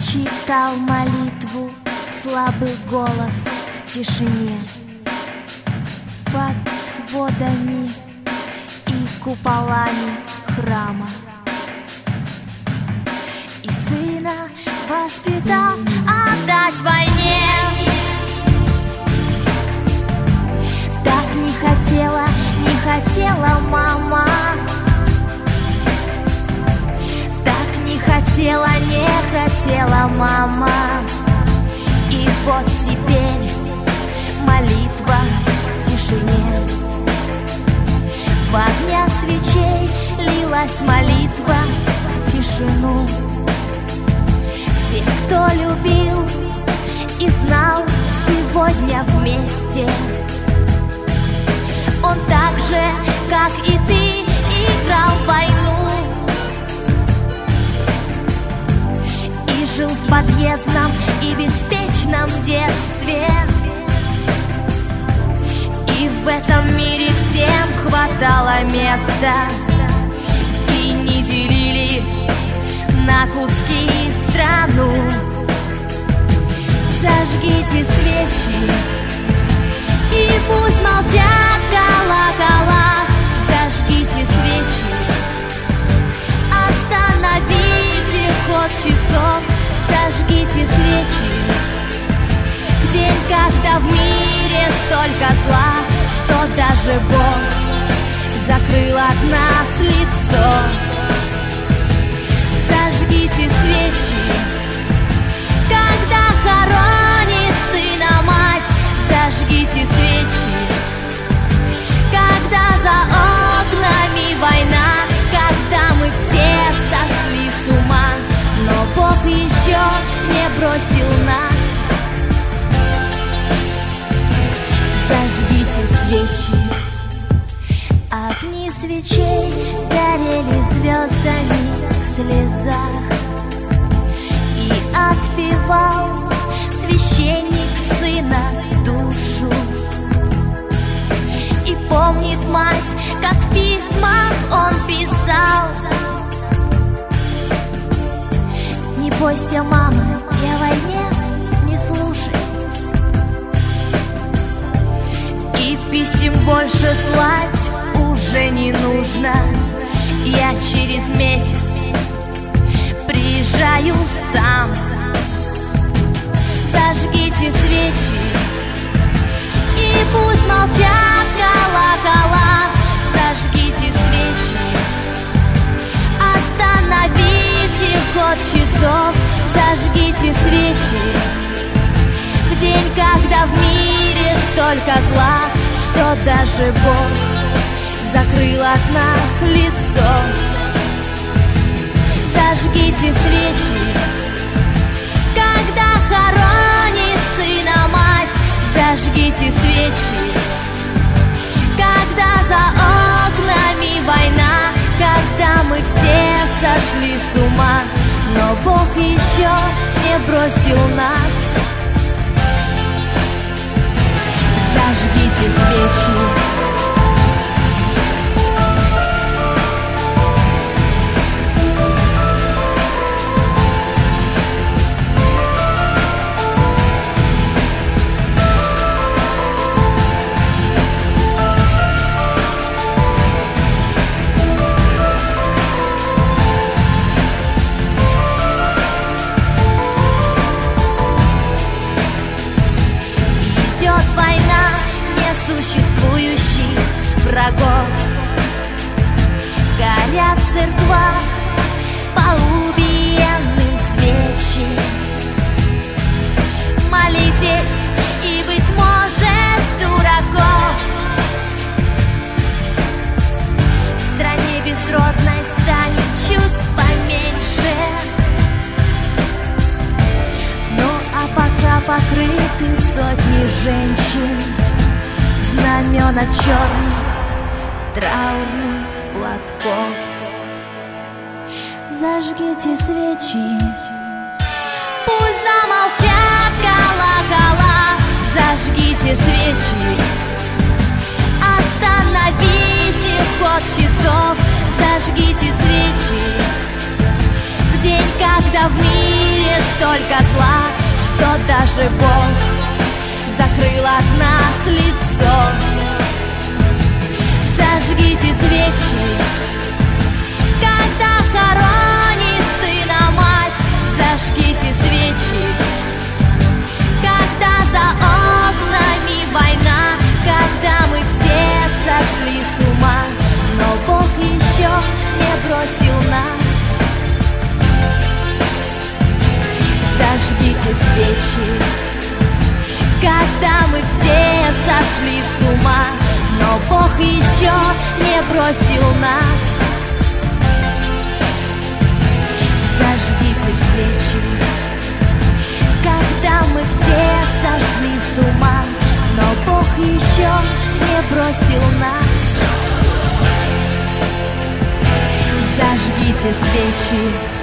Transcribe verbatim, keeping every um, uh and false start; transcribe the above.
читал молитву слабый голос в тишине. Под сводами и куполами храма. И сына воспитав, отдать войне. Так не хотела, не хотела мама. Так не хотела, не хотела мама. И вот теперь молитва в тишине. В огнях свечей лилась молитва в тишину. Все, кто любил и знал, сегодня вместе. Он так же, как и ты, играл в войну и жил в подъездном и беспечном детстве. И в этом мире всем хватало места, и не делили на куски страну. Зажгите свечи, и пусть молчат колокола. Зажгите свечи, остановите ход часов. Зажгите свечи в день, когда в мире столько зла, что даже Бог закрыл от нас лицо. Зажгите свечи, когда хоронит сына мать. Зажгите свечи, когда за окнами война, когда мы все сошли с ума, но Бог еще не бросил нас. Зажгите свечи, огни свечей горели звездами в слезах, и отпевал священник сына душу. И помнит мать, как в письмах он писал: не бойся, мама, я о войне не слушай. И писем больше слать уже не нужно. Я через месяц приезжаю сам. Зажгите свечи, и пусть молчат колокола. Зажгите свечи, остановите ход часов. Зажгите свечи в день, когда в мире столько зла, что даже Бог закрыл от нас лицо. Зажгите свечи, когда хоронит сына мать. Зажгите свечи, когда за окнами война, когда мы все сошли с ума, но Бог еще не бросил нас. Зажгите свечи. Существующих врагов. Горят в церквах по убиенным свечи. Молитесь, и, быть может, дураков в стране безродной станет чуть поменьше. Ну а пока покрыты сотни женщин знамена черных траурных платков. Зажгите свечи, пусть замолчат колокола. Зажгите свечи, остановите ход часов. Зажгите свечи в день, когда в мире столько столько зла, что даже Бог закрыл от нас лицо. Зажгите свечи, когда хоронит сына мать. Зажгите свечи, когда за окнами война, когда мы все сошли с ума, но Бог еще не бросил нас. Зажгите свечи, когда мы все сошли с ума, но Бог еще не бросил нас. Зажгите свечи, когда мы все сошли с ума, но Бог еще не бросил нас. Зажгите свечи,